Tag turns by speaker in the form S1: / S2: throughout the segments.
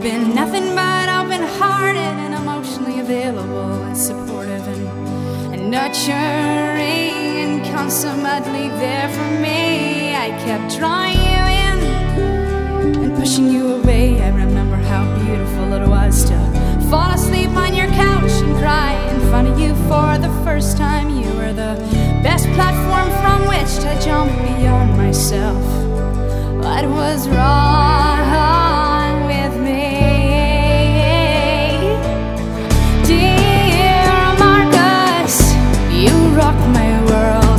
S1: been nothing but open-hearted and emotionally available and supportive and nurturing and consummately there for me. I kept drawing you in and pushing you away. I remember how beautiful it was to fall asleep on your couch and cry in front of you for the first time. You were the best platform from which to jump beyond myself. What was wrong with me? Dear Marcus, you rock my world.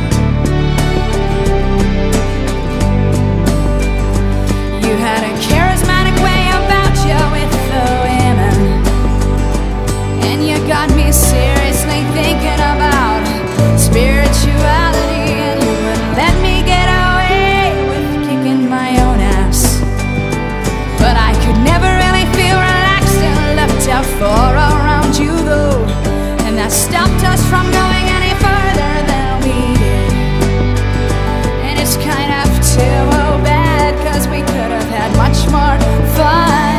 S1: You had a charismatic way about you with the women, and you got me seriously thinking about spirituality, and you wouldn't let me get away with kicking my own ass. But I could never really feel relaxed and left out far around you though, and that stopped us from going any further than we did. And it's kind of too bad, cause we could have had much more fun.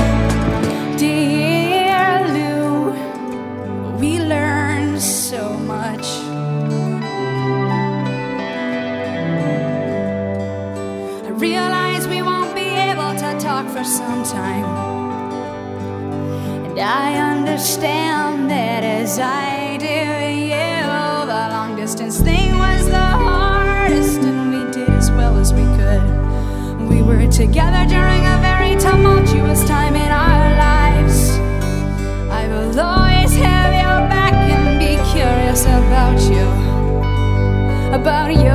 S1: Dear Lou, we learned so much. I realize we won't be able to talk for some time, and I understand that as I do you. The long distance thing was the hardest, and we did as well as we could. We were together during a very tumultuous time in our lives. I will always have your back and be curious about you, about your